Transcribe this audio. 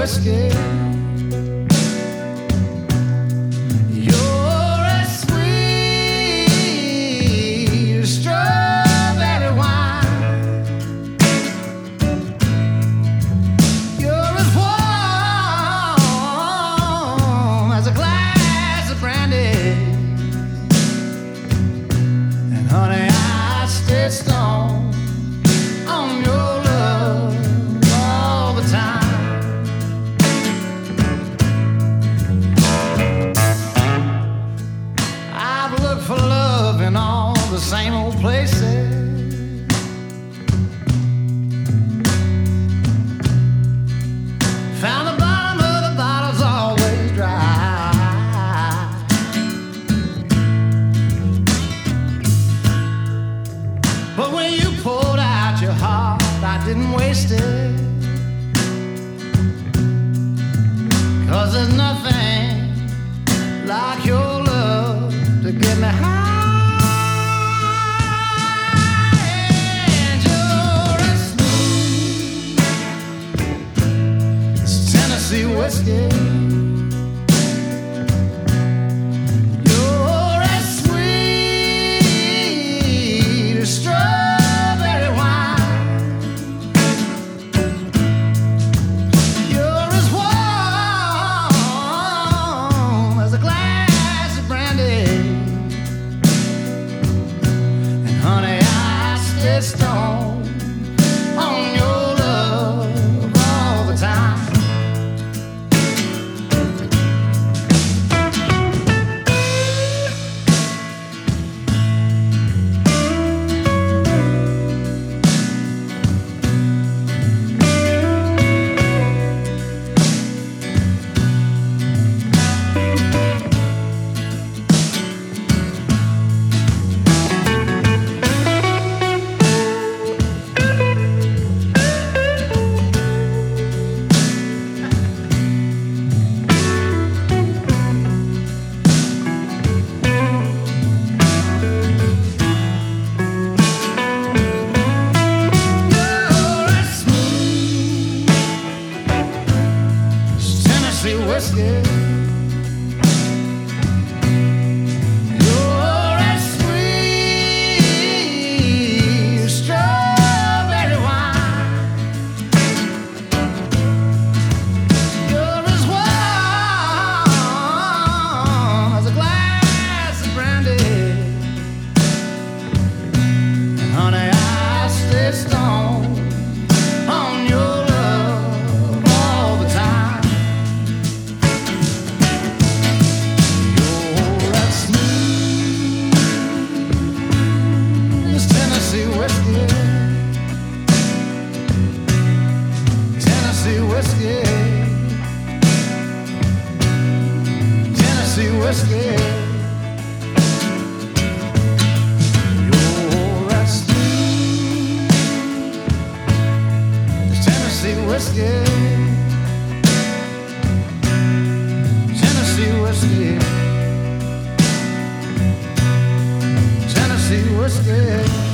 whiskey. You're as sweet as strawberry wine. You're as warm as a glass of brandy. And honey, I stay stoned on your love all the time. I've looked for love in all the same old places. Found the bottom of the bottle's always dry. But when you poured out your heart, I didn't waste it. 'Cause there's nothing like your love to get me high. And you're as smooth as Tennessee whiskey. You're as sweet as strawberry wine. You're as warm as a glass of brandy. And honey, I stay stoned on your love all the time. Whiskey. You're as sweet as strawberry wine. You're as warm as a glass of brandy. And honey, I stay stoned on your love all the time. Tennessee whiskey, Tennessee whiskey, Tennessee whiskey. You're as sweet as Tennessee whiskey, Tennessee whiskey, Tennessee whiskey.